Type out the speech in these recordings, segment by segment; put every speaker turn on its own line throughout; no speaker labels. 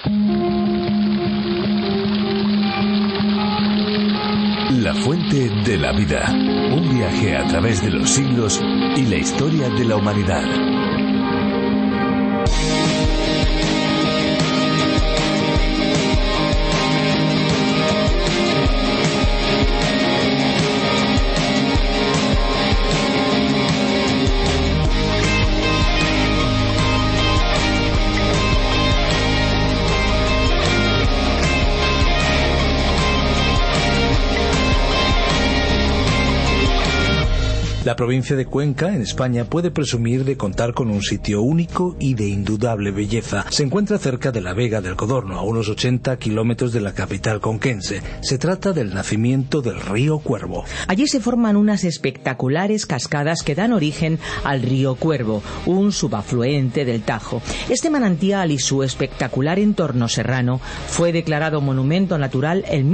La fuente de la vida. Un viaje a través de los siglos y la historia de la humanidad.
La provincia de Cuenca, en España, puede presumir de contar con un sitio único y de indudable belleza. Se encuentra cerca de la Vega del Codorno, a unos 80 kilómetros de la capital conquense. Se trata del nacimiento del río Cuervo.
Allí se forman unas espectaculares cascadas que dan origen al río Cuervo, un subafluente del Tajo. Este manantial y su espectacular entorno serrano fue declarado monumento natural en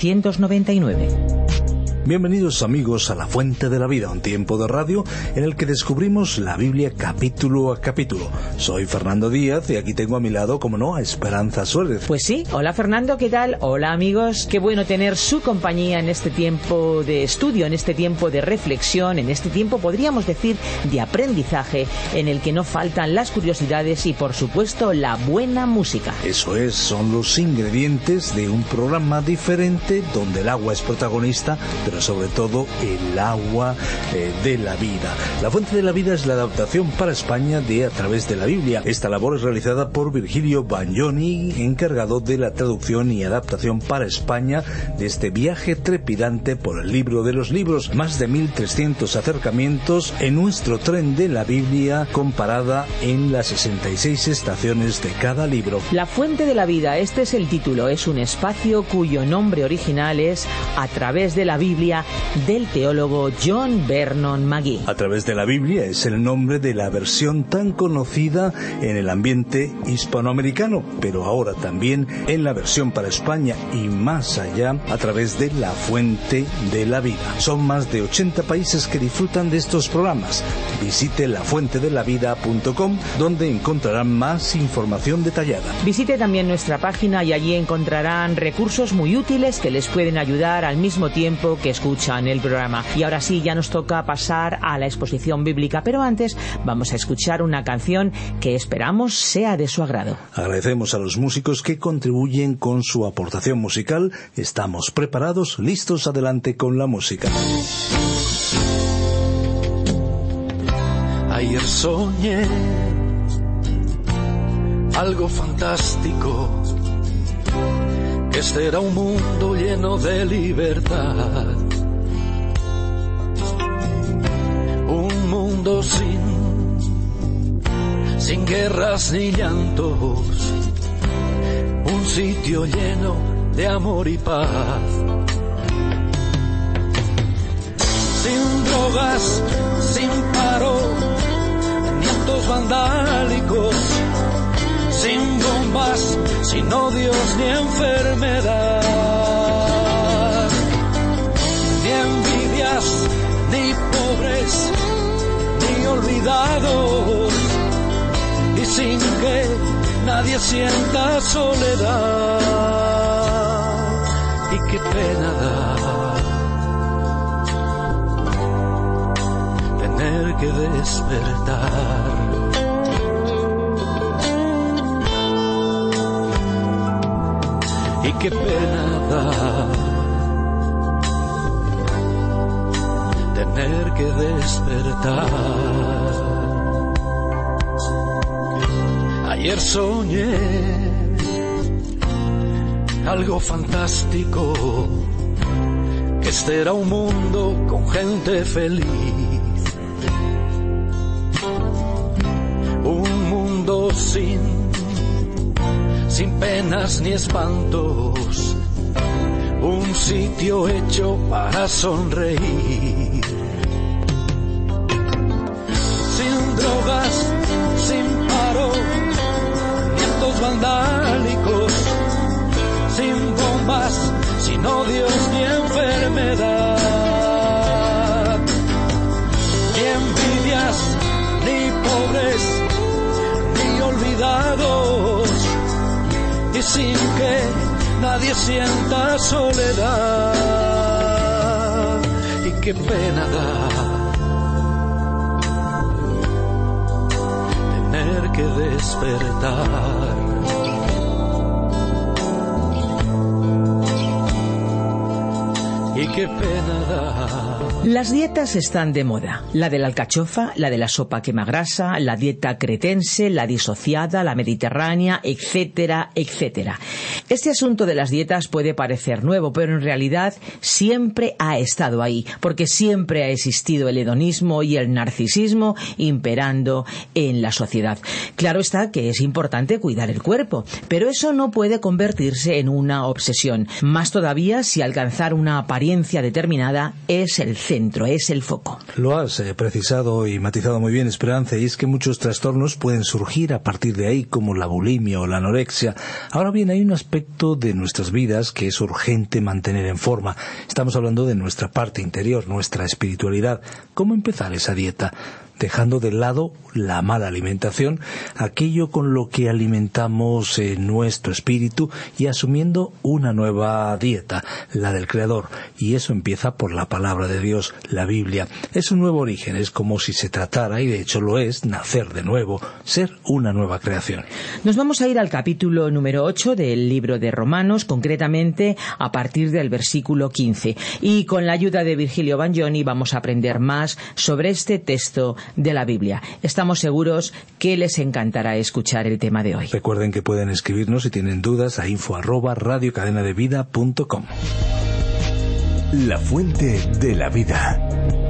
1999.
Bienvenidos amigos a La Fuente de la Vida, un tiempo de radio en el que descubrimos la Biblia capítulo a capítulo. Soy Fernando Díaz y aquí tengo a mi lado, como no, a Esperanza Suárez.
Pues sí, hola Fernando, ¿qué tal? Hola amigos, qué bueno tener su compañía en este tiempo de estudio, en este tiempo de reflexión, en este tiempo, podríamos decir, de aprendizaje, en el que no faltan las curiosidades y por supuesto la buena música.
Eso es, son los ingredientes de un programa diferente donde el agua es protagonista, pero sobre todo el agua de la vida. La Fuente de la Vida es la adaptación para España de A través de la Biblia. Esta labor es realizada por Virgilio Bagnoni, encargado de la traducción y adaptación para España de este viaje trepidante por el libro de los libros. Más de 1.300 acercamientos en nuestro tren de la Biblia, comparada en las 66 estaciones de cada libro.
La Fuente de la Vida, este es el título, es un espacio cuyo nombre original es A través de la Biblia, del teólogo John Vernon Magee.
A través de la Biblia es el nombre de la versión tan conocida en el ambiente hispanoamericano, pero ahora también en la versión para España y más allá, a través de La Fuente de la Vida. Son más de 80 países que disfrutan de estos programas. Visite lafuentedelavida.com, donde encontrarán más información detallada.
Visite también nuestra página y allí encontrarán recursos muy útiles que les pueden ayudar al mismo tiempo que escuchan el programa. Y ahora sí, ya nos toca pasar a la exposición bíblica, pero antes vamos a escuchar una canción que esperamos sea de su agrado.
Agradecemos a los músicos que contribuyen con su aportación musical. Estamos preparados, listos, adelante con la música.
Ayer soñé algo fantástico, que este era un mundo lleno de libertad, un mundo sin guerras ni llantos, un sitio lleno de amor y paz, sin drogas, sin paro, ni actos vandálicos, sin bombas, sin odios ni enfermedad, ni envidias, ni pobres, ni olvidados, y sin que nadie sienta soledad. Y qué pena da tener que despertar. Y qué pena da tener que despertar. Ayer soñé algo fantástico, que este era un mundo con gente feliz, un mundo sin penas ni espantos, un sitio hecho para sonreír, sin drogas, sin paro, ni actos vandálicos, sin bombas, sin odios ni enfermedad, ni envidias, ni pobres, ni olvidados, y y sin que nadie sienta soledad. Y qué pena da tener que despertar. Y qué pena da.
Las dietas están de moda. La de la alcachofa, la de la sopa quemagrasa, la dieta cretense, la disociada, la mediterránea, etcétera, etcétera. Este asunto de las dietas puede parecer nuevo, pero en realidad siempre ha estado ahí, porque siempre ha existido el hedonismo y el narcisismo imperando en la sociedad. Claro está que es importante cuidar el cuerpo, pero eso no puede convertirse en una obsesión. Más todavía si alcanzar una apariencia determinada es el centro, es el foco.
Lo has precisado y matizado muy bien, Esperanza, y es que muchos trastornos pueden surgir a partir de ahí, como la bulimia o la anorexia. Ahora bien, hay un aspecto de nuestras vidas que es urgente mantener en forma. Estamos hablando de nuestra parte interior, nuestra espiritualidad. ¿Cómo empezar esa dieta? Dejando de lado la mala alimentación, aquello con lo que alimentamos nuestro espíritu, y asumiendo una nueva dieta, la del Creador. Y eso empieza por la palabra de Dios, la Biblia. Es un nuevo origen, es como si se tratara, y de hecho lo es, nacer de nuevo, ser una nueva creación.
Nos vamos a ir al capítulo número 8 del libro de Romanos, concretamente a partir del versículo 15. Y con la ayuda de Virgilio Bagnoni vamos a aprender más sobre este texto de la Biblia. Estamos seguros que les encantará escuchar el tema de hoy.
Recuerden que pueden escribirnos si tienen dudas a info@radiocadenadevida.com.
La fuente de la vida.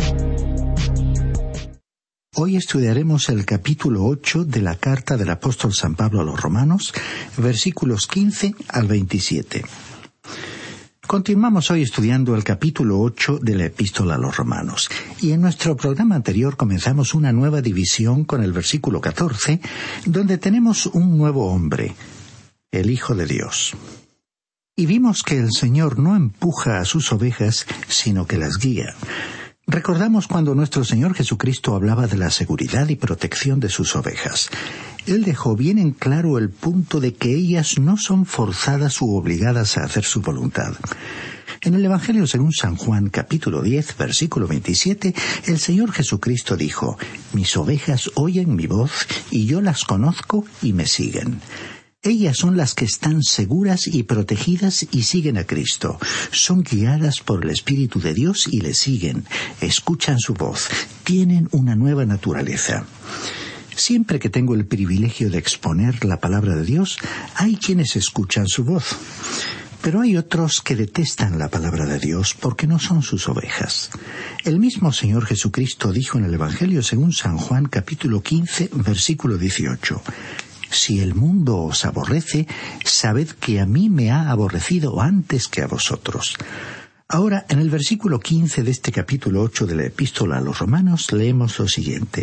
Hoy estudiaremos el capítulo 8 de la carta del apóstol San Pablo a los Romanos, versículos 15 al 27. Continuamos hoy estudiando el capítulo 8 de la Epístola a los Romanos, y en nuestro programa anterior comenzamos una nueva división con el versículo 14, donde tenemos un nuevo hombre, el Hijo de Dios. Y vimos que el Señor no empuja a sus ovejas, sino que las guía. Recordamos cuando nuestro Señor Jesucristo hablaba de la seguridad y protección de sus ovejas. Él dejó bien en claro el punto de que ellas no son forzadas u obligadas a hacer su voluntad. En el Evangelio según San Juan, capítulo 10, versículo 27, el Señor Jesucristo dijo: «Mis ovejas oyen mi voz, y yo las conozco y me siguen». Ellas son las que están seguras y protegidas y siguen a Cristo. Son guiadas por el Espíritu de Dios y le siguen. Escuchan su voz. Tienen una nueva naturaleza. Siempre que tengo el privilegio de exponer la palabra de Dios, hay quienes escuchan su voz. Pero hay otros que detestan la palabra de Dios porque no son sus ovejas. El mismo Señor Jesucristo dijo en el Evangelio según San Juan, capítulo 15, versículo 18: «Si el mundo os aborrece, sabed que a mí me ha aborrecido antes que a vosotros». Ahora, en el versículo 15 de este capítulo 8 de la Epístola a los Romanos, leemos lo siguiente: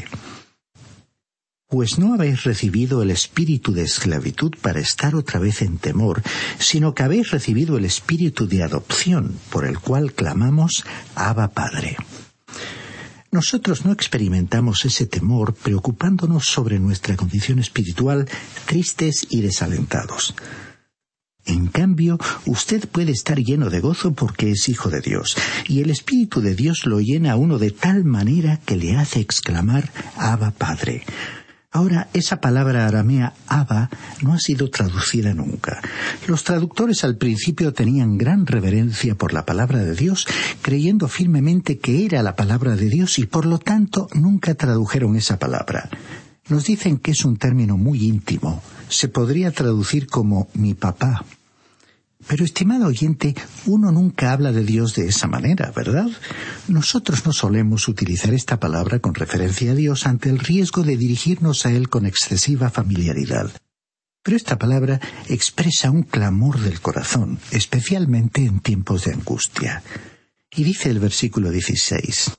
«Pues no habéis recibido el espíritu de esclavitud para estar otra vez en temor, sino que habéis recibido el espíritu de adopción, por el cual clamamos, Abba, Padre». Nosotros no experimentamos ese temor preocupándonos sobre nuestra condición espiritual, tristes y desalentados. En cambio, usted puede estar lleno de gozo porque es hijo de Dios, y el Espíritu de Dios lo llena a uno de tal manera que le hace exclamar, Abba, Padre. Ahora, esa palabra aramea, Abba, no ha sido traducida nunca. Los traductores al principio tenían gran reverencia por la palabra de Dios, creyendo firmemente que era la palabra de Dios, y por lo tanto nunca tradujeron esa palabra. Nos dicen que es un término muy íntimo. Se podría traducir como mi papá. Pero, estimado oyente, uno nunca habla de Dios de esa manera, ¿verdad? Nosotros no solemos utilizar esta palabra con referencia a Dios ante el riesgo de dirigirnos a Él con excesiva familiaridad. Pero esta palabra expresa un clamor del corazón, especialmente en tiempos de angustia. Y dice el versículo 16: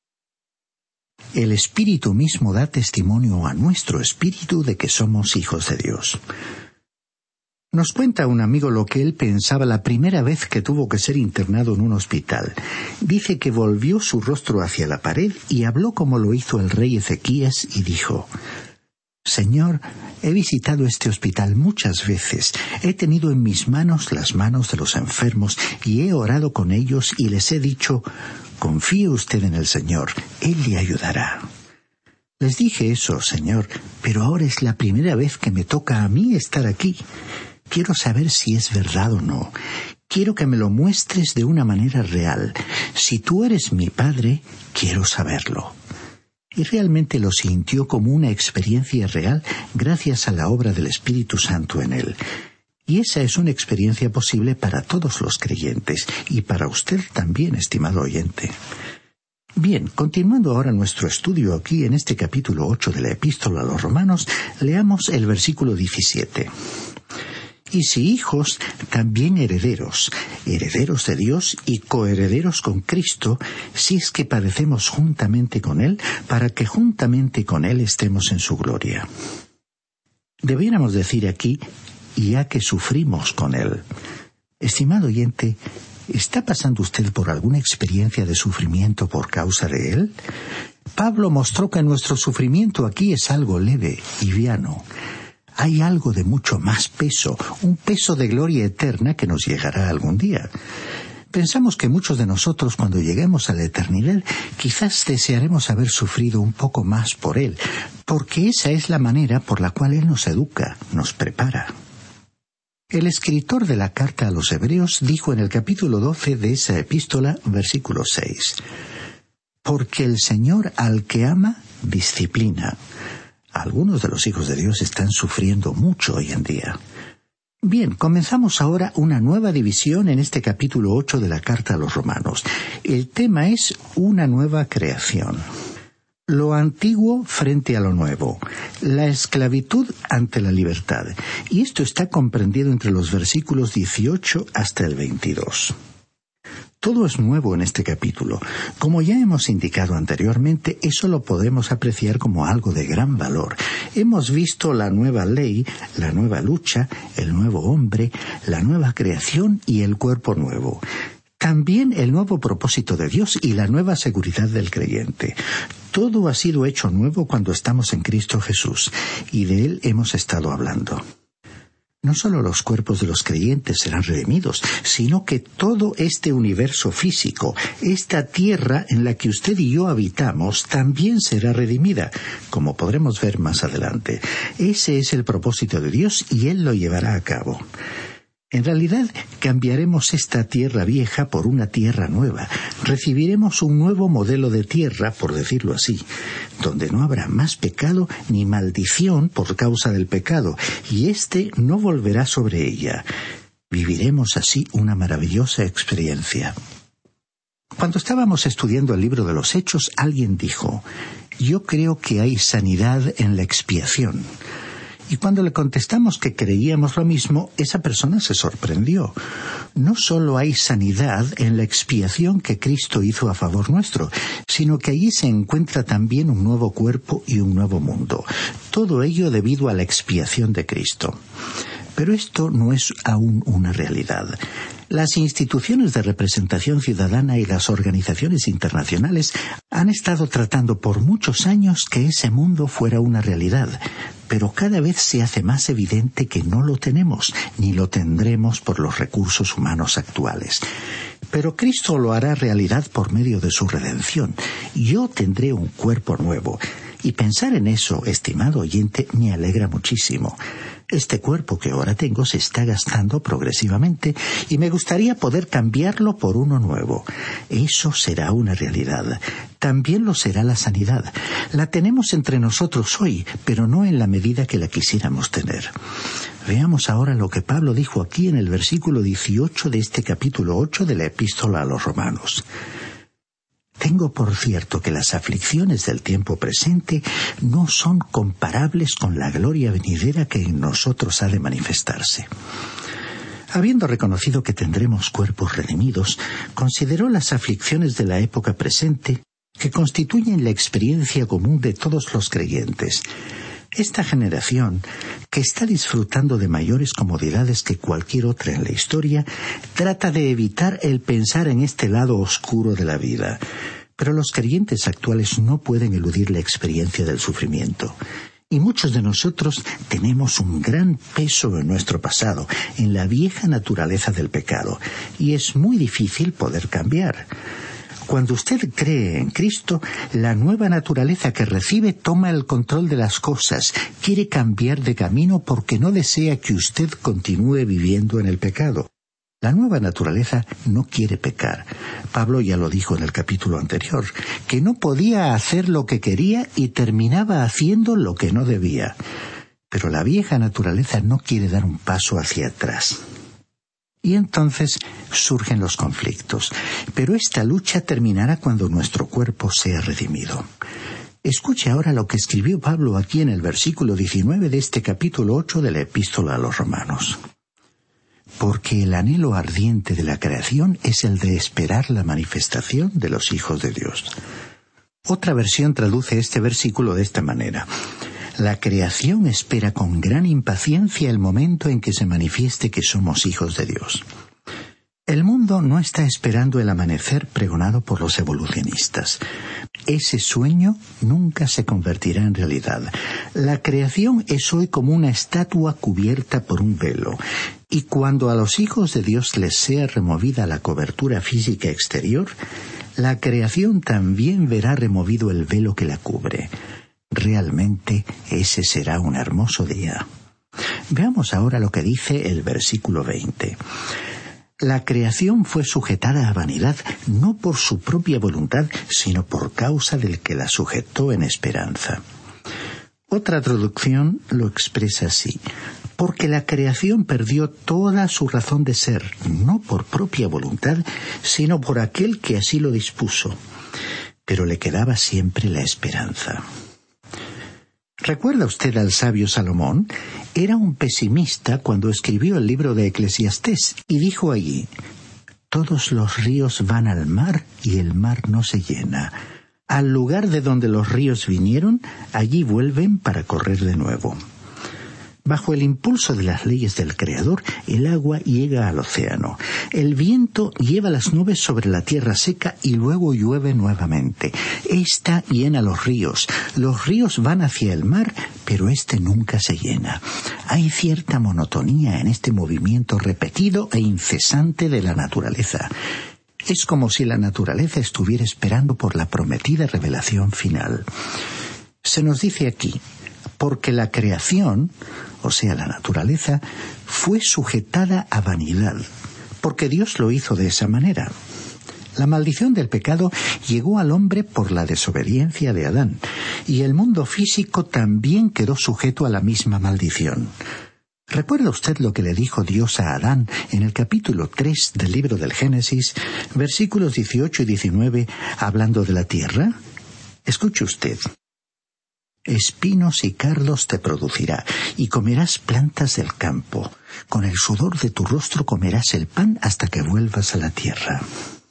«El Espíritu mismo da testimonio a nuestro espíritu de que somos hijos de Dios». Nos cuenta un amigo lo que él pensaba la primera vez que tuvo que ser internado en un hospital. Dice que volvió su rostro hacia la pared y habló como lo hizo el rey Ezequías y dijo: Señor, he visitado este hospital muchas veces. He tenido en mis manos las manos de los enfermos y he orado con ellos y les he dicho, confíe usted en el Señor, Él le ayudará. Les dije eso, Señor, pero ahora es la primera vez que me toca a mí estar aquí. Quiero saber si es verdad o no. Quiero que me lo muestres de una manera real. Si tú eres mi Padre, quiero saberlo. Y realmente lo sintió como una experiencia real gracias a la obra del Espíritu Santo en él. Y esa es una experiencia posible para todos los creyentes y para usted también, estimado oyente. Bien, continuando ahora nuestro estudio aquí en este capítulo 8 de la Epístola a los Romanos, leamos el versículo 17. Y si hijos, también herederos, herederos de Dios y coherederos con Cristo, si es que padecemos juntamente con Él, para que juntamente con Él estemos en su gloria. Debiéramos decir aquí, ya que sufrimos con Él. Estimado oyente, ¿está pasando usted por alguna experiencia de sufrimiento por causa de Él? Pablo mostró que nuestro sufrimiento aquí es algo leve, liviano. Hay algo de mucho más peso, un peso de gloria eterna que nos llegará algún día. Pensamos que muchos de nosotros, cuando lleguemos a la eternidad, quizás desearemos haber sufrido un poco más por Él, porque esa es la manera por la cual Él nos educa, nos prepara. El escritor de la carta a los Hebreos dijo en el capítulo 12 de esa epístola, versículo 6, «Porque el Señor al que ama, disciplina». Algunos de los hijos de Dios están sufriendo mucho hoy en día. Bien, comenzamos ahora una nueva división en este capítulo 8 de la Carta a los Romanos. El tema es una nueva creación. Lo antiguo frente a lo nuevo. La esclavitud ante la libertad. Y esto está comprendido entre los versículos 18 hasta el 22. Todo es nuevo en este capítulo. Como ya hemos indicado anteriormente, eso lo podemos apreciar como algo de gran valor. Hemos visto la nueva ley, la nueva lucha, el nuevo hombre, la nueva creación y el cuerpo nuevo. También el nuevo propósito de Dios y la nueva seguridad del creyente. Todo ha sido hecho nuevo cuando estamos en Cristo Jesús, y de Él hemos estado hablando. No solo los cuerpos de los creyentes serán redimidos, sino que todo este universo físico, esta tierra en la que usted y yo habitamos, también será redimida, como podremos ver más adelante. Ese es el propósito de Dios y Él lo llevará a cabo. En realidad, cambiaremos esta tierra vieja por una tierra nueva. Recibiremos un nuevo modelo de tierra, por decirlo así, donde no habrá más pecado ni maldición por causa del pecado, y éste no volverá sobre ella. Viviremos así una maravillosa experiencia. Cuando estábamos estudiando el libro de los Hechos, alguien dijo, «Yo creo que hay sanidad en la expiación». Y cuando le contestamos que creíamos lo mismo, esa persona se sorprendió. No solo hay sanidad en la expiación que Cristo hizo a favor nuestro, sino que allí se encuentra también un nuevo cuerpo y un nuevo mundo. Todo ello debido a la expiación de Cristo. Pero esto no es aún una realidad. Las instituciones de representación ciudadana y las organizaciones internacionales han estado tratando por muchos años que ese mundo fuera una realidad, pero cada vez se hace más evidente que no lo tenemos, ni lo tendremos por los recursos humanos actuales. Pero Cristo lo hará realidad por medio de su redención. Yo tendré un cuerpo nuevo. Y pensar en eso, estimado oyente, me alegra muchísimo. Este cuerpo que ahora tengo se está gastando progresivamente y me gustaría poder cambiarlo por uno nuevo. Eso será una realidad. También lo será la sanidad. La tenemos entre nosotros hoy, pero no en la medida que la quisiéramos tener. Veamos ahora lo que Pablo dijo aquí en el versículo 18 de este capítulo 8 de la Epístola a los Romanos. Tengo por cierto que las aflicciones del tiempo presente no son comparables con la gloria venidera que en nosotros ha de manifestarse. Habiendo reconocido que tendremos cuerpos redimidos, consideró las aflicciones de la época presente que constituyen la experiencia común de todos los creyentes. Esta generación, que está disfrutando de mayores comodidades que cualquier otra en la historia, trata de evitar el pensar en este lado oscuro de la vida. Pero los creyentes actuales no pueden eludir la experiencia del sufrimiento. Y muchos de nosotros tenemos un gran peso en nuestro pasado, en la vieja naturaleza del pecado, y es muy difícil poder cambiar. Cuando usted cree en Cristo, la nueva naturaleza que recibe toma el control de las cosas, quiere cambiar de camino porque no desea que usted continúe viviendo en el pecado. La nueva naturaleza no quiere pecar. Pablo ya lo dijo en el capítulo anterior, que no podía hacer lo que quería y terminaba haciendo lo que no debía. Pero la vieja naturaleza no quiere dar un paso hacia atrás. Y entonces surgen los conflictos. Pero esta lucha terminará cuando nuestro cuerpo sea redimido. Escuche ahora lo que escribió Pablo aquí en el versículo 19 de este capítulo 8 de la Epístola a los Romanos. Porque el anhelo ardiente de la creación es el de esperar la manifestación de los hijos de Dios. Otra versión traduce este versículo de esta manera. La creación espera con gran impaciencia el momento en que se manifieste que somos hijos de Dios. El mundo no está esperando el amanecer pregonado por los evolucionistas. Ese sueño nunca se convertirá en realidad. La creación es hoy como una estatua cubierta por un velo. Y cuando a los hijos de Dios les sea removida la cobertura física exterior, la creación también verá removido el velo que la cubre. Realmente ese será un hermoso día. Veamos ahora lo que dice el versículo 20. La creación fue sujetada a vanidad no por su propia voluntad, sino por causa del que la sujetó en esperanza. Otra traducción lo expresa así: porque la creación perdió toda su razón de ser, no por propia voluntad, sino por aquel que así lo dispuso. Pero le quedaba siempre la esperanza. ¿Recuerda usted al sabio Salomón? Era un pesimista cuando escribió el libro de Eclesiastés y dijo allí: todos los ríos van al mar y el mar no se llena. Al lugar de donde los ríos vinieron, allí vuelven para correr de nuevo. Bajo el impulso de las leyes del Creador, el agua llega al océano. El viento lleva las nubes sobre la tierra seca y luego llueve nuevamente. Esta llena los ríos. Los ríos van hacia el mar, pero este nunca se llena. Hay cierta monotonía en este movimiento repetido e incesante de la naturaleza. Es como si la naturaleza estuviera esperando por la prometida revelación final. Se nos dice aquí: porque la creación, o sea, la naturaleza, fue sujetada a vanidad, porque Dios lo hizo de esa manera. La maldición del pecado llegó al hombre por la desobediencia de Adán, y el mundo físico también quedó sujeto a la misma maldición. ¿Recuerda usted lo que le dijo Dios a Adán en el capítulo 3 del libro del Génesis, versículos 18 y 19, hablando de la tierra? Escuche usted. Espinos y cardos te producirá, y comerás plantas del campo. Con el sudor de tu rostro comerás el pan hasta que vuelvas a la tierra.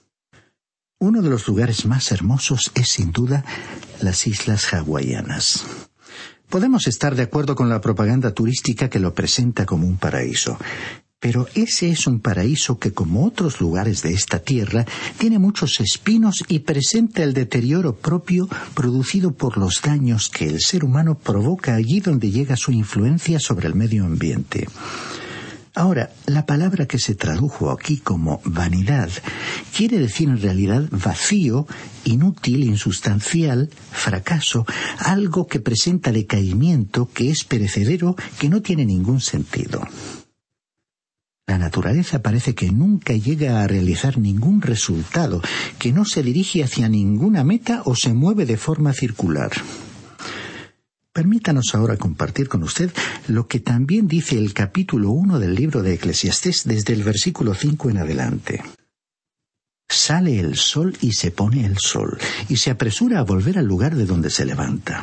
Uno de los lugares más hermosos es sin duda las islas hawaianas. Podemos estar de acuerdo con la propaganda turística que lo presenta como un paraíso. Pero ese es un paraíso que, como otros lugares de esta tierra, tiene muchos espinos y presenta el deterioro propio producido por los daños que el ser humano provoca allí donde llega su influencia sobre el medio ambiente. Ahora, la palabra que se tradujo aquí como vanidad quiere decir en realidad vacío, inútil, insustancial, fracaso, algo que presenta decaimiento, que es perecedero, que no tiene ningún sentido. La naturaleza parece que nunca llega a realizar ningún resultado, que no se dirige hacia ninguna meta o se mueve de forma circular. Permítanos ahora compartir con usted lo que también dice el capítulo 1 del libro de Eclesiastés desde el versículo 5 en adelante. Sale el sol y se pone el sol, y se apresura a volver al lugar de donde se levanta.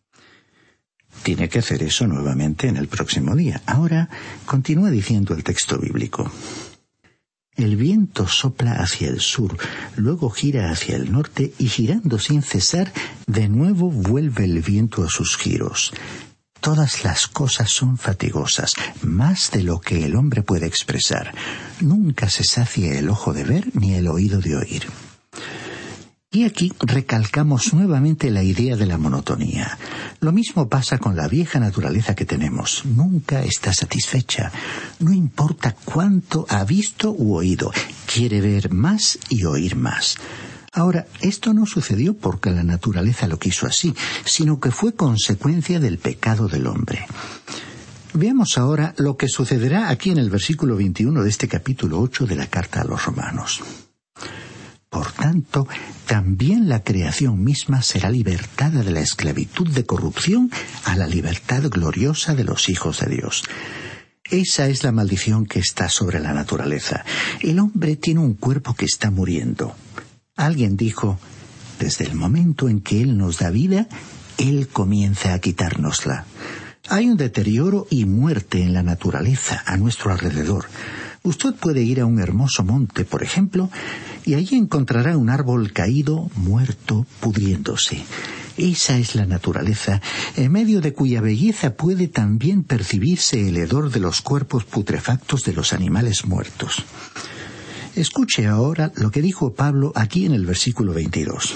Tiene que hacer eso nuevamente en el próximo día. Ahora continúa diciendo el texto bíblico. El viento sopla hacia el sur, luego gira hacia el norte y girando sin cesar, de nuevo vuelve el viento a sus giros. Todas las cosas son fatigosas, más de lo que el hombre puede expresar. Nunca se sacia el ojo de ver ni el oído de oír. Y aquí recalcamos nuevamente la idea de la monotonía. Lo mismo pasa con la vieja naturaleza que tenemos. Nunca está satisfecha. No importa cuánto ha visto u oído. Quiere ver más y oír más. Ahora, esto no sucedió porque la naturaleza lo quiso así, sino que fue consecuencia del pecado del hombre. Veamos ahora lo que sucederá aquí en el versículo 21 de este capítulo 8 de la carta a los Romanos. Por tanto, también la creación misma será libertada de la esclavitud de corrupción a la libertad gloriosa de los hijos de Dios. Esa es la maldición que está sobre la naturaleza. El hombre tiene un cuerpo que está muriendo. Alguien dijo, desde el momento en que Él nos da vida, Él comienza a quitárnosla. Hay un deterioro y muerte en la naturaleza a nuestro alrededor. Usted puede ir a un hermoso monte, por ejemplo, y allí encontrará un árbol caído, muerto, pudriéndose. Esa es la naturaleza, en medio de cuya belleza puede también percibirse el hedor de los cuerpos putrefactos de los animales muertos. Escuche ahora lo que dijo Pablo aquí en el versículo 22.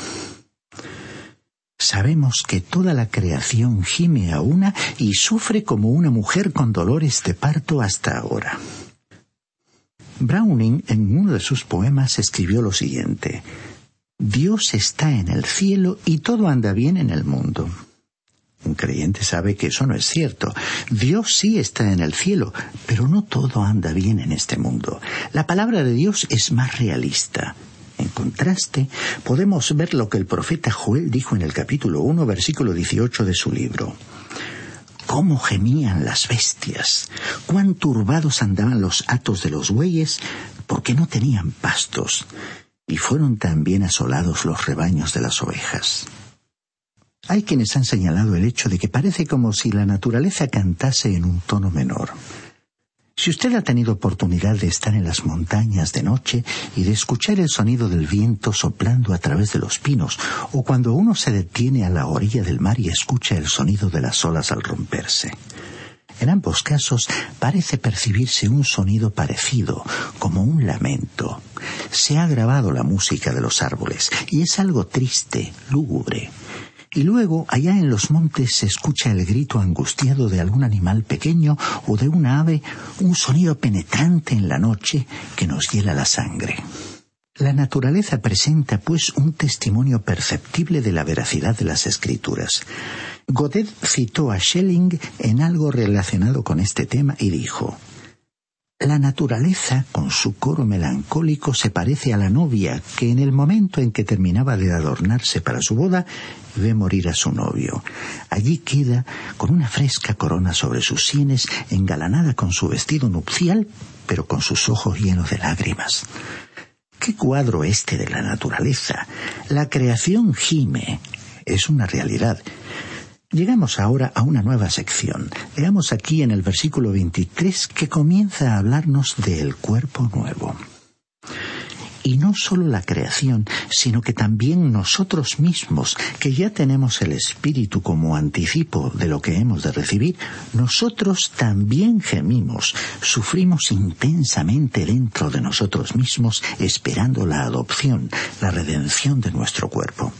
Sabemos que toda la creación gime a una y sufre como una mujer con dolores de parto hasta ahora. Browning, en uno de sus poemas, escribió lo siguiente: Dios está en el cielo y todo anda bien en el mundo. Un creyente sabe que eso no es cierto. Dios sí está en el cielo, pero no todo anda bien en este mundo. La palabra de Dios es más realista. En contraste, podemos ver lo que el profeta Joel dijo en el capítulo 1, versículo 18 de su libro. Cómo gemían las bestias, cuán turbados andaban los hatos de los bueyes, porque no tenían pastos, y fueron también asolados los rebaños de las ovejas. Hay quienes han señalado el hecho de que parece como si la naturaleza cantase en un tono menor. Si usted ha tenido oportunidad de estar en las montañas de noche y de escuchar el sonido del viento soplando a través de los pinos, o cuando uno se detiene a la orilla del mar y escucha el sonido de las olas al romperse, en ambos casos parece percibirse un sonido parecido, como un lamento. Se ha grabado la música de los árboles y es algo triste, lúgubre. Y luego, allá en los montes, se escucha el grito angustiado de algún animal pequeño o de una ave, un sonido penetrante en la noche que nos hiela la sangre. La naturaleza presenta, pues, un testimonio perceptible de la veracidad de las Escrituras. Godet citó a Schelling en algo relacionado con este tema y dijo: la naturaleza, con su coro melancólico, se parece a la novia que en el momento en que terminaba de adornarse para su boda, ve morir a su novio. Allí queda con una fresca corona sobre sus sienes, engalanada con su vestido nupcial, pero con sus ojos llenos de lágrimas. ¿Qué cuadro este de la naturaleza? La creación gime. Es una realidad. Llegamos ahora a una nueva sección. Veamos aquí en el versículo 23 que comienza a hablarnos del cuerpo nuevo. Y no solo la creación, sino que también nosotros mismos, que ya tenemos el Espíritu como anticipo de lo que hemos de recibir, nosotros también gemimos, sufrimos intensamente dentro de nosotros mismos, esperando la adopción, la redención de nuestro cuerpo.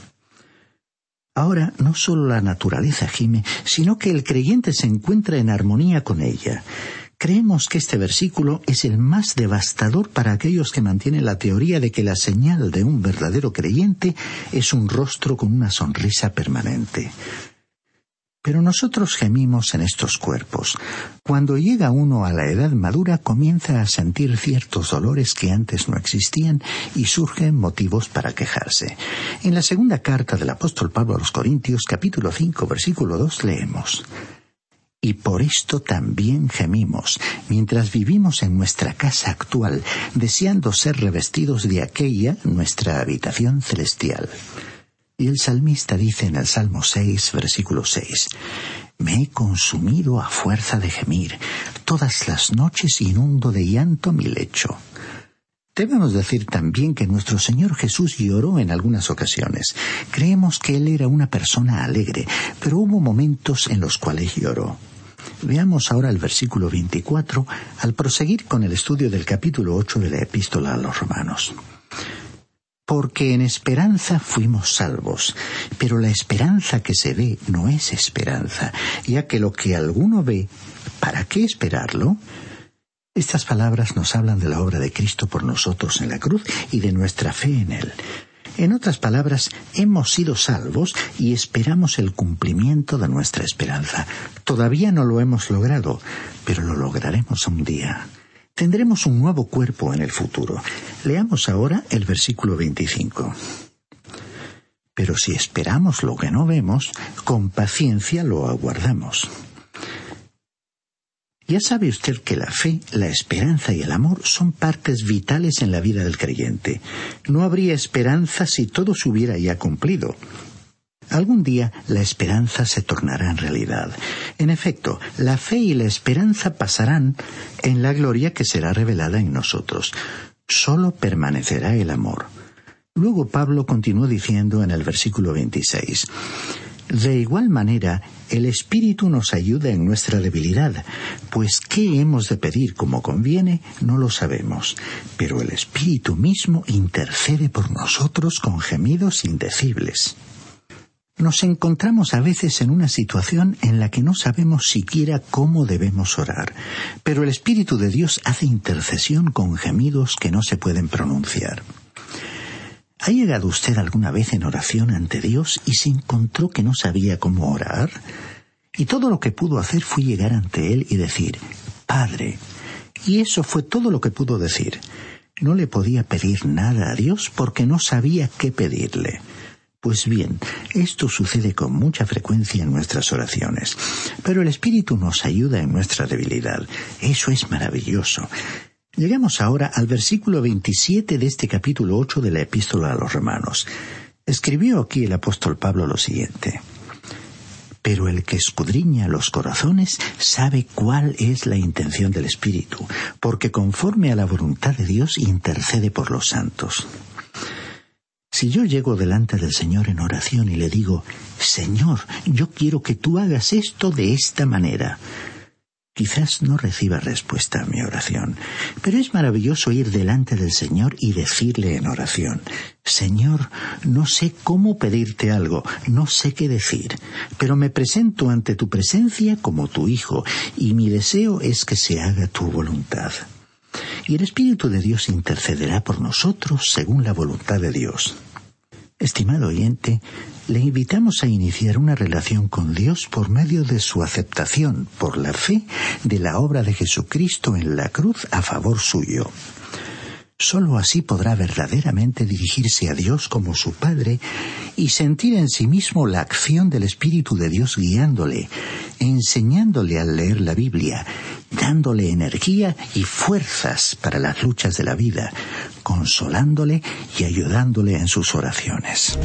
Ahora, no solo la naturaleza gime, sino que el creyente se encuentra en armonía con ella. Creemos que este versículo es el más devastador para aquellos que mantienen la teoría de que la señal de un verdadero creyente es un rostro con una sonrisa permanente. Pero nosotros gemimos en estos cuerpos. Cuando llega uno a la edad madura, comienza a sentir ciertos dolores que antes no existían y surgen motivos para quejarse. En la segunda carta del apóstol Pablo a los Corintios, capítulo 5, versículo 2, leemos: Y por esto también gemimos, mientras vivimos en nuestra casa actual, deseando ser revestidos de aquella, nuestra habitación celestial. Y el salmista dice en el Salmo 6, versículo 6, Me he consumido a fuerza de gemir, todas las noches inundo de llanto mi lecho. Debemos decir también que nuestro Señor Jesús lloró en algunas ocasiones. Creemos que Él era una persona alegre, pero hubo momentos en los cuales lloró. Veamos ahora el versículo 24 al proseguir con el estudio del capítulo 8 de la Epístola a los Romanos. porque en esperanza fuimos salvos. Pero la esperanza que se ve no es esperanza, ya que lo que alguno ve, ¿para qué esperarlo? Estas palabras nos hablan de la obra de Cristo por nosotros en la cruz y de nuestra fe en Él. En otras palabras, hemos sido salvos y esperamos el cumplimiento de nuestra esperanza. Todavía no lo hemos logrado, pero lo lograremos un día. Tendremos un nuevo cuerpo en el futuro. Leamos ahora el versículo 25. Pero si esperamos lo que no vemos, con paciencia lo aguardamos. Ya sabe usted que la fe, la esperanza y el amor son partes vitales en la vida del creyente. No habría esperanza si todo se hubiera ya cumplido. Algún día la esperanza se tornará en realidad. En efecto, la fe y la esperanza pasarán en la gloria que será revelada en nosotros. Solo permanecerá el amor. Luego Pablo continuó diciendo en el versículo 26, de igual manera, el Espíritu nos ayuda en nuestra debilidad, pues qué hemos de pedir como conviene no lo sabemos, pero el Espíritu mismo intercede por nosotros con gemidos indecibles. Nos encontramos a veces en una situación en la que no sabemos siquiera cómo debemos orar, pero el Espíritu de Dios hace intercesión con gemidos que no se pueden pronunciar. ¿Ha llegado usted alguna vez en oración ante Dios y se encontró que no sabía cómo orar? Y todo lo que pudo hacer fue llegar ante Él y decir, Padre. Y eso fue todo lo que pudo decir. No le podía pedir nada a Dios porque no sabía qué pedirle. Pues bien, esto sucede con mucha frecuencia en nuestras oraciones. Pero el Espíritu nos ayuda en nuestra debilidad. Eso es maravilloso. Llegamos ahora al versículo 27 de este capítulo 8 de la Epístola a los Romanos. Escribió aquí el apóstol Pablo lo siguiente. Pero el que escudriña los corazones sabe cuál es la intención del Espíritu, porque conforme a la voluntad de Dios intercede por los santos. Si yo llego delante del Señor en oración y le digo, Señor, yo quiero que tú hagas esto de esta manera, quizás no reciba respuesta a mi oración, pero es maravilloso ir delante del Señor y decirle en oración, Señor, no sé cómo pedirte algo, no sé qué decir, pero me presento ante tu presencia como tu Hijo, y mi deseo es que se haga tu voluntad. Y el Espíritu de Dios intercederá por nosotros según la voluntad de Dios. Estimado oyente, le invitamos a iniciar una relación con Dios por medio de su aceptación, por la fe, de la obra de Jesucristo en la cruz a favor suyo. Solo así podrá verdaderamente dirigirse a Dios como su Padre y sentir en sí mismo la acción del Espíritu de Dios guiándole, enseñándole al leer la Biblia, dándole energía y fuerzas para las luchas de la vida, consolándole y ayudándole en sus oraciones.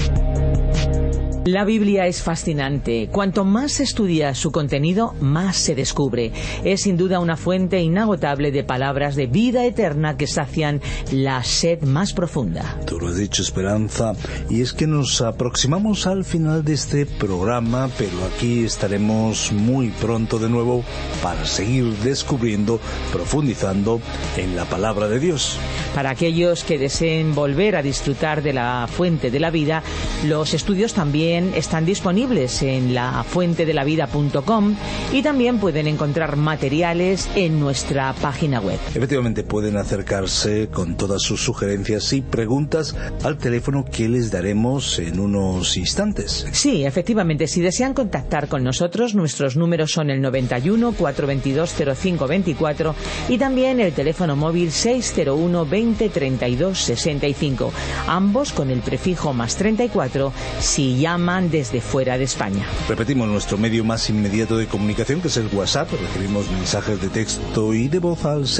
La Biblia es fascinante. Cuanto más se estudia su contenido, más se descubre. Es sin duda una fuente inagotable de palabras de vida eterna que sacian la sed más profunda.
Tú lo has dicho, Esperanza, y es que nos aproximamos al final de este programa, pero aquí estaremos muy pronto de nuevo para seguir descubriendo, profundizando en la palabra de Dios.
Para aquellos que deseen volver a disfrutar de la fuente de la vida, los estudios también están disponibles en lafuentedelavida.com y también pueden encontrar materiales en nuestra página web.
Efectivamente, pueden acercarse con todas sus sugerencias y preguntas al teléfono que les daremos en unos instantes.
Sí, efectivamente, si desean contactar con nosotros, nuestros números son el 91 422 0524 y también el teléfono móvil 601 20 32 65, ambos con el prefijo más 34 si llaman desde fuera de España.
Repetimos nuestro medio más inmediato de comunicación, que es el WhatsApp. Recibimos mensajes de texto y de voz al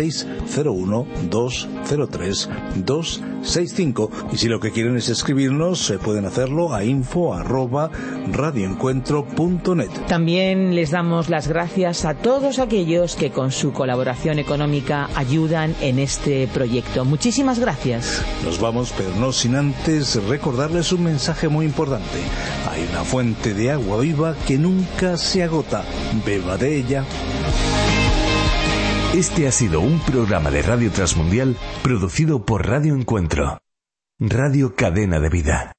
601-203-265. Y si lo que quieren es escribirnos, pueden hacerlo a info@radioencuentro.net.
También les damos las gracias a todos aquellos que con su colaboración económica ayudan en este proyecto. Muchísimas gracias.
Nos vamos, pero no sin antes recordarles un mensaje muy importante. Hay una fuente de agua viva que nunca se agota. Beba de ella.
Este ha sido un programa de Radio Transmundial producido por Radio Encuentro. Radio Cadena de Vida.